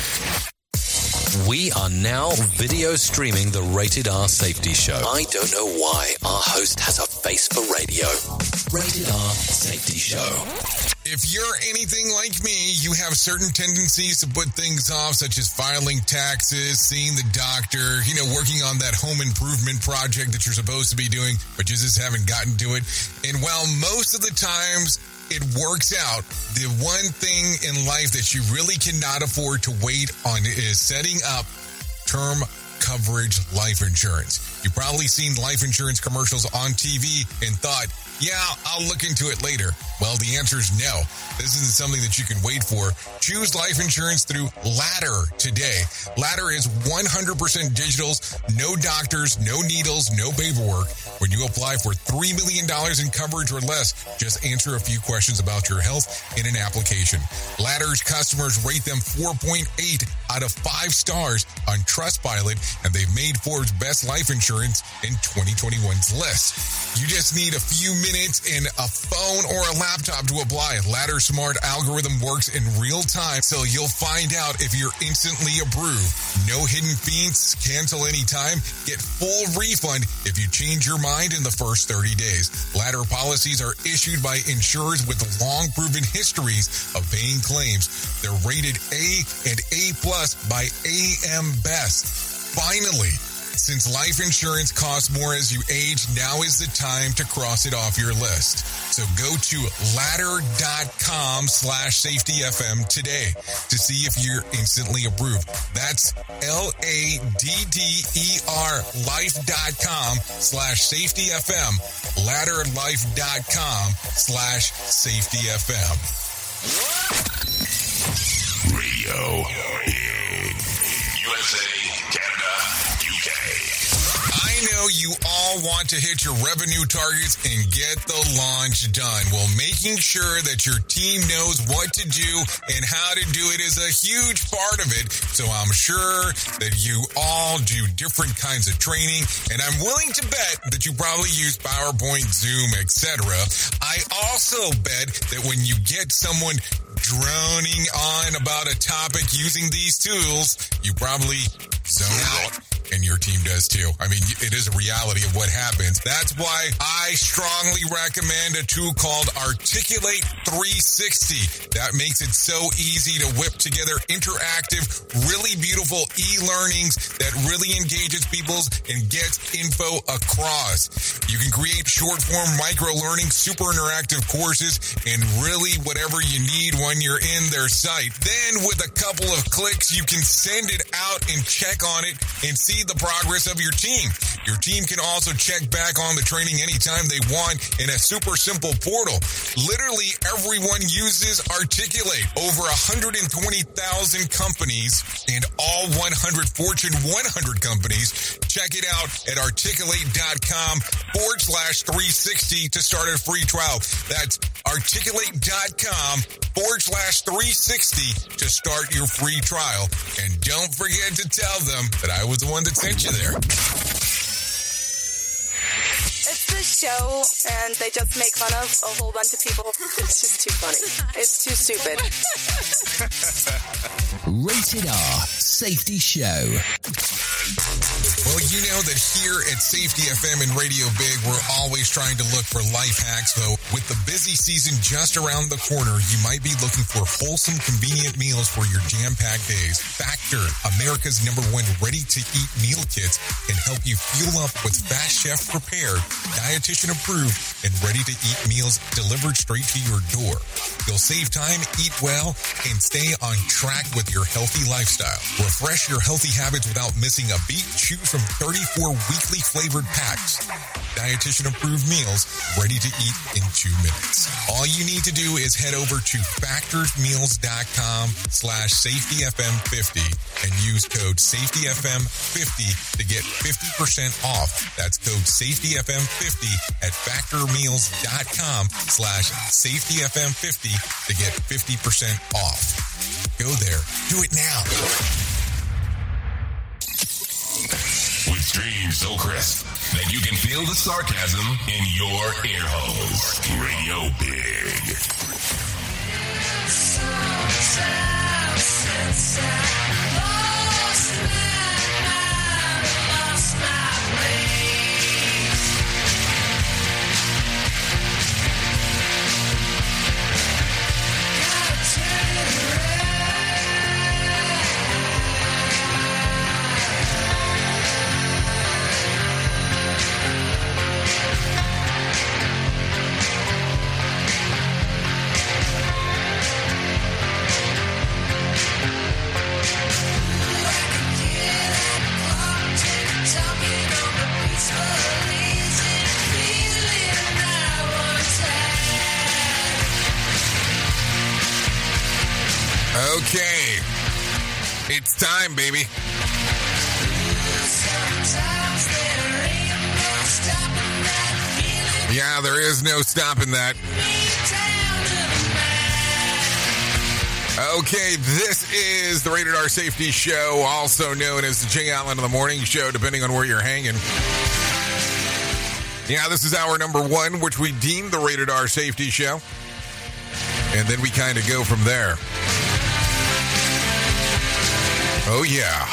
We are now video streaming the Rated R Safety Show. I don't know why our host has a face for radio. Rated R Safety Show. If you're anything like me, you have certain tendencies to put things off, such as filing taxes, seeing the doctor, working on that home improvement project that you're supposed to be doing, but you just haven't gotten to it. And while most of the times it works out, the one thing in life that you really cannot afford to wait on is setting up term coverage life insurance. You've probably seen life insurance commercials on TV and thought, yeah, I'll look into it later. Well, the answer is no. This isn't something that you can wait for. Choose life insurance through Ladder today. Ladder is 100% digital, no doctors, no needles, no paperwork. When you apply for $3 million in coverage or less, just answer a few questions about your health in an application. Ladder's customers rate them 4.8 out of 5 stars on Trustpilot, and they've made Forbes Best Life Insurance in 2021's list. You just need a few minutes and a phone or a laptop to apply. Ladder's smart algorithm works in real time, so you'll find out if you're instantly approved. No hidden fees, cancel anytime, get full refund if you change your mind in the first 30 days. Ladder policies are issued by insurers with long proven histories of paying claims. They're rated A and A+ by AM Best. Finally, since life insurance costs more as you age, now is the time to cross it off your list. So go to ladder.com/safetyfm today to see if you're instantly approved. That's LADDER life.com/safetyfm. Ladderlife.com/safetyfm. Radio in USA, Canada, UK. I know you all want to hit your revenue targets and get the launch done. Well, making sure that your team knows what to do and how to do it is a huge part of it. So I'm sure that you all do different kinds of training, and I'm willing to bet that you probably use PowerPoint, Zoom, etc. I also bet that when you get someone droning on about a topic using these tools, you probably zone out. And your team does too. I mean, it is a reality of what happens. That's why I strongly recommend a tool called Articulate 360. That makes it so easy to whip together interactive, really beautiful e-learnings that really engages people and gets info across. You can create short-form micro-learning, super interactive courses, and really whatever you need when you're in their site. Then with a couple of clicks, you can send it out and check on it and see see the progress of your team. Your team can also check back on the training anytime they want in a super simple portal. Literally everyone uses Articulate. Over 120,000 companies and all 100 Fortune 100 companies. Check it out at articulate.com/360 to start a free trial. That's articulate.com/360 to start your free trial. And don't forget to tell them that I was the one that sent you there. It's this show, and they just make fun of a whole bunch of people. It's just too funny. It's too stupid. Rated R Safety Show. Well, you know that here at Safety FM and Radio Big, we're always trying to look for life hacks, though. With the busy season just around the corner, you might be looking for wholesome, convenient meals for your jam-packed days. Factor, America's #1 ready-to-eat meal kits, can help you fuel up with fast chef-prepared, dietitian-approved, and ready-to-eat meals delivered straight to your door. You'll save time, eat well, and stay on track with your healthy lifestyle. Refresh your healthy habits without missing a beat. Choose from 34 weekly flavored packs. Dietitian-approved meals ready to eat in 2 minutes. All you need to do is head over to factorsmeals.com/safetyfm50 and use code safetyfm50 to get 50% off. That's code safetyfm50 at factormeals.com/safetyfm50 to get 50% off. Go there. Do it now. With streams so crisp that you can feel the sarcasm in your ear holes. Radio Big. Okay. It's time, baby. Yeah, there is no stopping that. Okay, this is the Rated R Safety Show, also known as the Jay Allen of the Morning Show, depending on where you're hanging. Yeah, this is hour number 1, which we deem the Rated R Safety Show. And then we kind of go from there. Oh, yeah.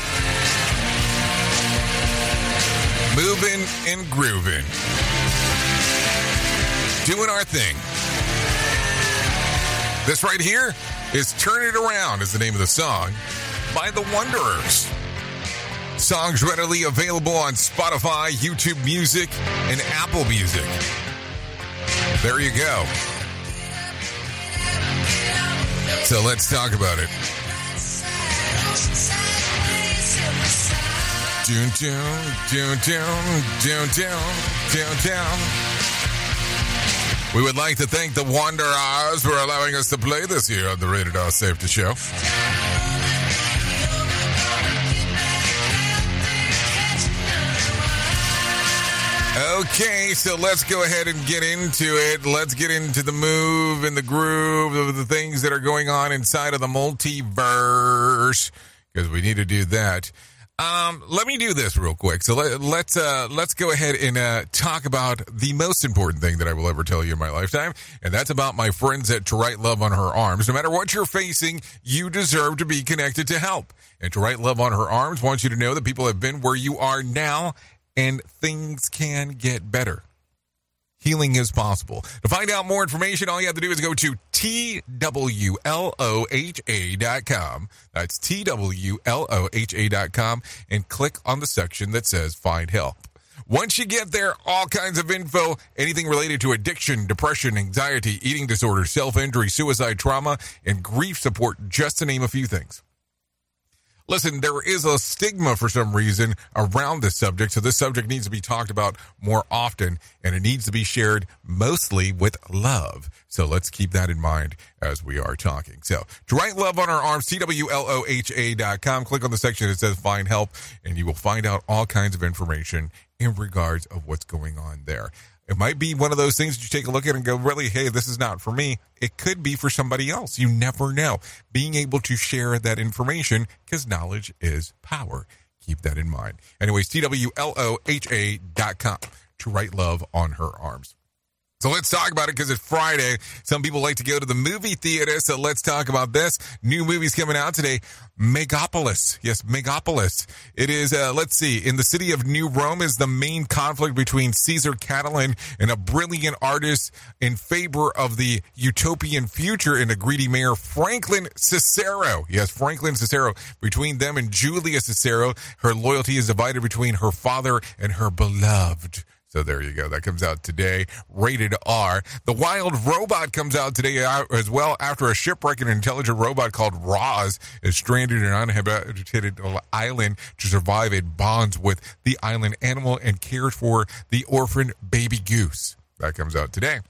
Moving and grooving. Doing our thing. This right here is Turn It Around is the name of the song by The Wanderers. Songs readily available on Spotify, YouTube Music, and Apple Music. There you go. So let's talk about it. We would like to thank the Wanderers for allowing us to play this here on the Rated R Safety Show. Okay, so let's go ahead and get into it. Let's get into the move and the groove of the things that are going on inside of the multiverse, because we need to do that. Let me do this real quick. So let's go ahead and talk about the most important thing that I will ever tell you in my lifetime, and that's about my friends at To Write Love on Her Arms. No matter what you're facing, you deserve to be connected to help. And To Write Love on Her Arms wants you to know that people have been where you are now, and things can get better. Healing is possible. To find out more information, all you have to do is go to TWLOHA.com. That's TWLOHA.com and click on the section that says Find Help. Once you get there, all kinds of info, anything related to addiction, depression, anxiety, eating disorder, self-injury, suicide, trauma, and grief support, just to name a few things. Listen, there is a stigma for some reason around this subject, so this subject needs to be talked about more often, and it needs to be shared mostly with love. So let's keep that in mind as we are talking. So to write love on our arms, TWLOHA.com. Click on the section that says Find Help, and you will find out all kinds of information in regards of what's going on there. It might be one of those things that you take a look at and go, really, hey, this is not for me. It could be for somebody else. You never know. Being able to share that information, because knowledge is power. Keep that in mind. Anyways, TWLOHA.com to write love on her arms. So let's talk about it because it's Friday. Some people like to go to the movie theater, so let's talk about this. New movie's coming out today, Megapolis. Yes, Megapolis. It is, let's see, in the city of New Rome is the main conflict between Caesar Catalan and a brilliant artist in favor of the utopian future and a greedy mayor, Franklin Cicero. Yes, Franklin Cicero. Between them and Julia Cicero, her loyalty is divided between her father and her beloved. So there you go. That comes out today. Rated R. The Wild Robot comes out today as well after a shipwreck. An intelligent robot called Roz is stranded in an uninhabited island to survive. It bonds with the island animal and cares for the orphan baby goose. That comes out today.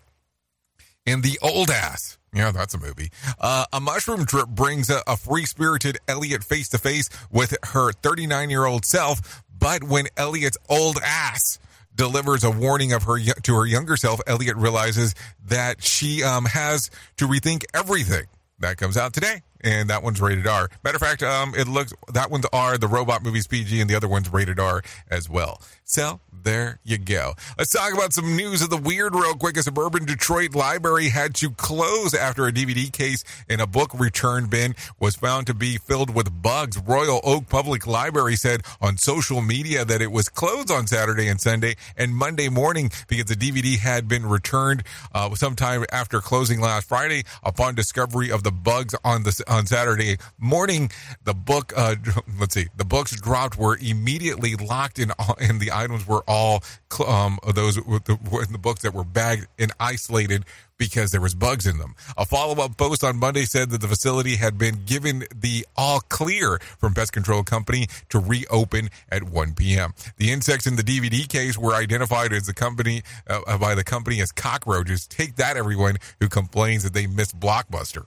And The Old Ass. Yeah, that's a movie. A mushroom trip brings a free-spirited Elliot face-to-face with her 39-year-old self. But when Elliot's old ass delivers a warning of her to her younger self, Elliot realizes that she has to rethink everything. That comes out today, and that one's rated R. Matter of fact, that one's R, the robot movie's PG, and the other one's rated R as well. So there you go. Let's talk about some news of the weird real quick. A suburban Detroit library had to close after a DVD case in a book return bin was found to be filled with bugs. Royal Oak Public Library said on social media that it was closed on Saturday and Sunday and Monday morning because the DVD had been returned sometime after closing last Friday. Upon discovery of the bugs on Saturday morning, the book the books dropped were immediately locked in, and the items were all those the books that were bagged and isolated because there was bugs in them. A follow-up post on Monday said that the facility had been given the all clear from Pest Control Company to reopen at 1 p.m. The insects in the DVD case were identified as by the company as cockroaches. Take that, everyone who complains that they missed Blockbuster.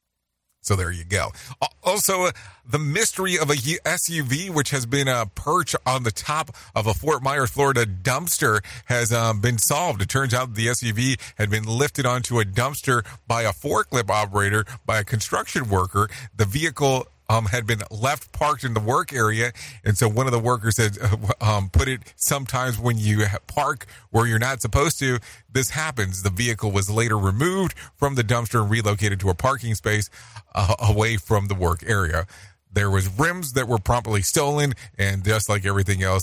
So there you go. Also, the mystery of a SUV, which has been perched on the top of a Fort Myers, Florida dumpster, has been solved. It turns out the SUV had been lifted onto a dumpster by a forklift operator by a construction worker. The vehicle had been left parked in the work area, and so one of the workers said, put it sometimes when you park where you're not supposed to, this happens. The vehicle was later removed from the dumpster and relocated to a parking space away from the work area. There was rims that were promptly stolen, and just like everything else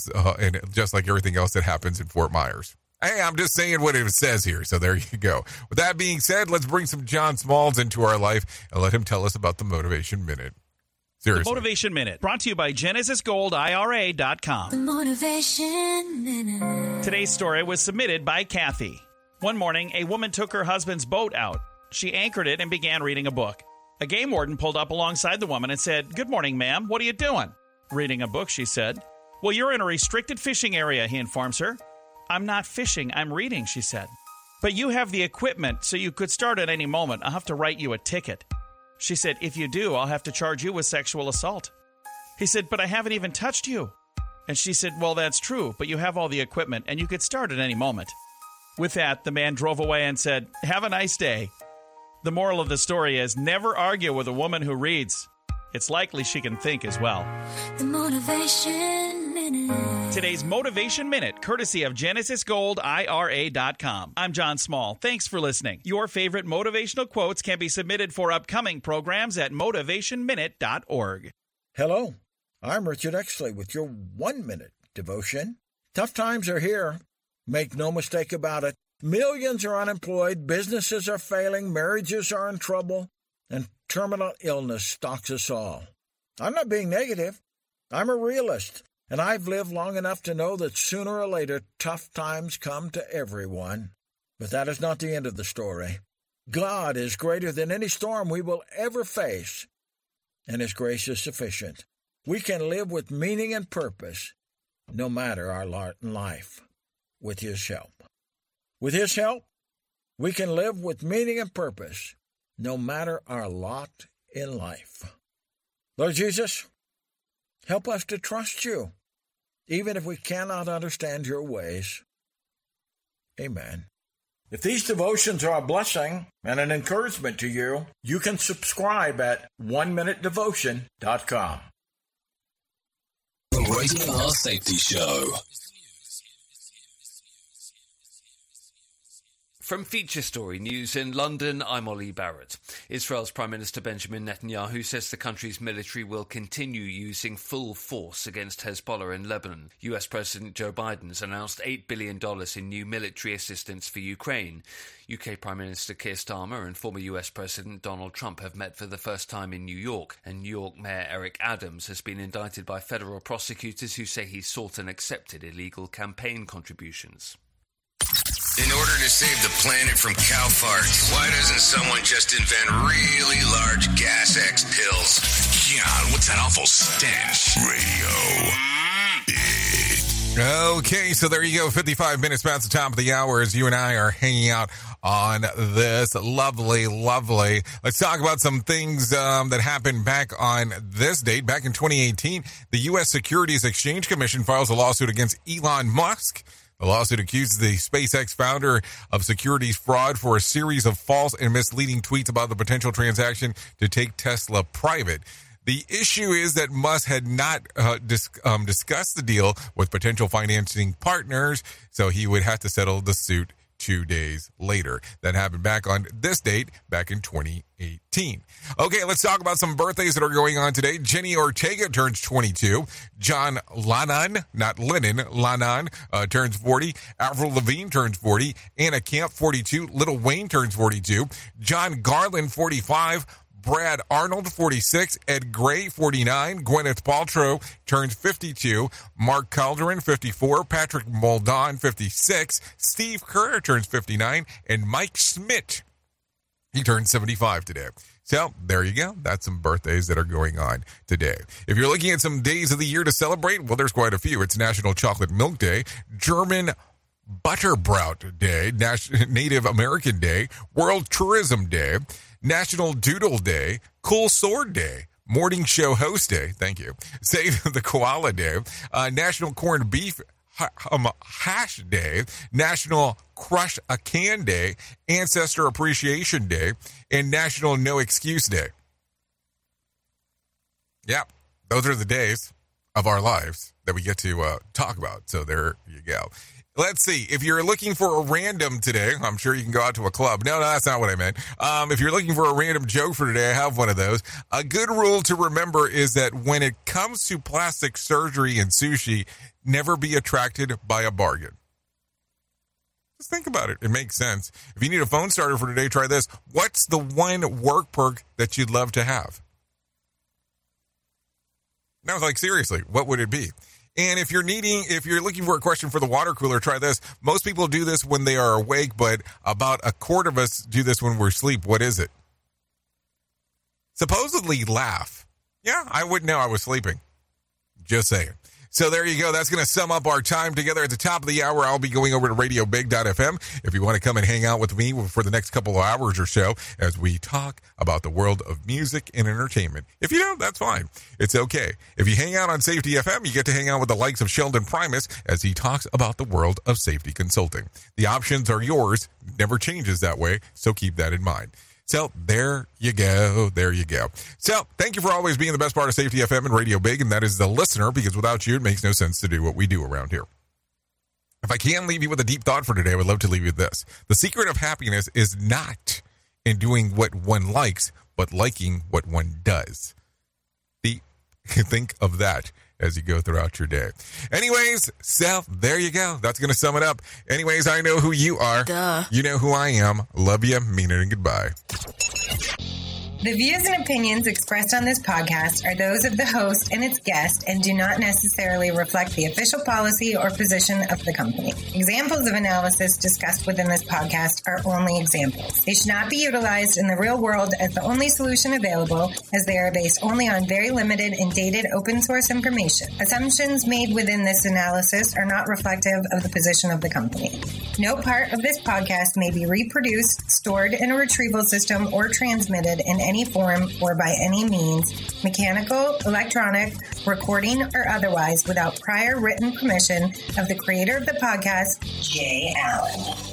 that happens in Fort Myers. Hey, I'm just saying what it says here, so there you go. With that being said, let's bring some John Smalls into our life and let him tell us about the Motivation Minute. Seriously. The Motivation Minute, brought to you by GenesisGoldIRA.com. The Motivation Minute. Today's story was submitted by Kathy. One morning, a woman took her husband's boat out. She anchored it and began reading a book. A game warden pulled up alongside the woman and said, "Good morning, ma'am. What are you doing?" "Reading a book," she said. "Well, you're in a restricted fishing area," he informs her. "I'm not fishing. I'm reading," she said. "But you have the equipment, so you could start at any moment. I'll have to write you a ticket." She said, "If you do, I'll have to charge you with sexual assault." He said, "But I haven't even touched you." And she said, "Well, that's true, but you have all the equipment, and you could start at any moment." With that, the man drove away and said, "Have a nice day." The moral of the story is never argue with a woman who reads. It's likely she can think as well. The Motivation Minute. Today's Motivation Minute, courtesy of GenesisGoldIRA.com. I'm John Small. Thanks for listening. Your favorite motivational quotes can be submitted for upcoming programs at motivationminute.org. Hello, I'm Richard Exley with your 1-minute devotion. Tough times are here. Make no mistake about it. Millions are unemployed, businesses are failing, marriages are in trouble, and terminal illness stalks us all. I'm not being negative. I'm a realist, and I've lived long enough to know that sooner or later tough times come to everyone. But that is not the end of the story. God is greater than any storm we will ever face, and His grace is sufficient. we can live with meaning and purpose no matter our lot in life with His help. With His help, we can live with meaning and purpose no matter our lot in life. Lord Jesus, help us to trust You, even if we cannot understand Your ways. Amen. If these devotions are a blessing and an encouragement to you, you can subscribe at oneminutedevotion.com. The Rated R Safety Show. From Feature Story News in London, I'm Ollie Barrett. Israel's Prime Minister Benjamin Netanyahu says the country's military will continue using full force against Hezbollah in Lebanon. US President Joe Biden has announced $8 billion in new military assistance for Ukraine. UK Prime Minister Keir Starmer and former US President Donald Trump have met for the first time in New York, and New York Mayor Eric Adams has been indicted by federal prosecutors who say he sought and accepted illegal campaign contributions. In order to save the planet from cow farts, why doesn't someone just invent really large Gas X pills? God, what's that awful stench? Radio. Okay, so there you go. 55 minutes past the top of the hour as you and I are hanging out on this lovely. Let's talk about some things that happened back on this date. Back in 2018, the U.S. Securities Exchange Commission files a lawsuit against Elon Musk. The lawsuit accuses the SpaceX founder of securities fraud for a series of false and misleading tweets about the potential transaction to take Tesla private. The issue is that Musk had not discussed the deal with potential financing partners, so he would have to settle the suit 2 days later. That happened back on this date, back in 2018. Okay, let's talk about some birthdays that are going on today. Jenny Ortega turns 22. John Lennon, not Lennon, Lennon turns 40. Avril Lavigne turns 40. Anna Camp, 42. Lil Wayne turns 42. John Garland, 45. Brad Arnold, 46. Ed Gray, 49. Gwyneth Paltrow turns 52. Mark Calderon, 54. Patrick Muldoon, 56. Steve Kerr turns 59. And Mike Schmidt, he turns 75 today. So there you go. That's some birthdays that are going on today. If you're looking at some days of the year to celebrate, well, there's quite a few. It's National Chocolate Milk Day, German Butterbrout Day, Native American Day, World Tourism Day, National Doodle Day, Cool Sword Day, Morning Show Host Day, thank you, Save the Koala Day, National Corned Beef Hash Day, National Crush a Can Day, Ancestor Appreciation Day, and National No Excuse Day. Yep, those are the days of our lives that we get to talk about, so there you go. Let's see. If you're looking for a random today, I'm sure you can go out to a club. No, that's not what I meant. If you're looking for a random joke for today, I have one of those. A good rule to remember is that when it comes to plastic surgery and sushi, never be attracted by a bargain. Just think about it. It makes sense. If you need a phone starter for today, try this. What's the one work perk that you'd love to have? No, like seriously, what would it be? And if you're looking for a question for the water cooler, try this. Most people do this when they are awake, but about a quarter of us do this when we're asleep. What is it? Supposedly laugh. Yeah, I wouldn't know I was sleeping. Just saying. So there you go. That's going to sum up our time together. At the top of the hour, I'll be going over to radiobig.fm if you want to come and hang out with me for the next couple of hours or so as we talk about the world of music and entertainment. If you don't, that's fine. It's okay. If you hang out on Safety FM, you get to hang out with the likes of Sheldon Primus as he talks about the world of safety consulting. The options are yours. Never changes that way, so keep that in mind. So there you go. There you go. So thank you for always being the best part of Safety FM and Radio Big, and that is the listener, because without you, it makes no sense to do what we do around here. If I can leave you with a deep thought for today, I would love to leave you with this. The secret of happiness is not in doing what one likes, but liking what one does. Think of that as you go throughout your day. Anyways, so there you go. That's going to sum it up. Anyways, I know who you are. Duh. You know who I am. Love you. Mean it and goodbye. The views and opinions expressed on this podcast are those of the host and its guest and do not necessarily reflect the official policy or position of the company. Examples of analysis discussed within this podcast are only examples. They should not be utilized in the real world as the only solution available, as they are based only on very limited and dated open source information. Assumptions made within this analysis are not reflective of the position of the company. No part of this podcast may be reproduced, stored in a retrieval system, or transmitted in any form or by any means, mechanical, electronic, recording, or otherwise, without prior written permission of the creator of the podcast, Jay Allen.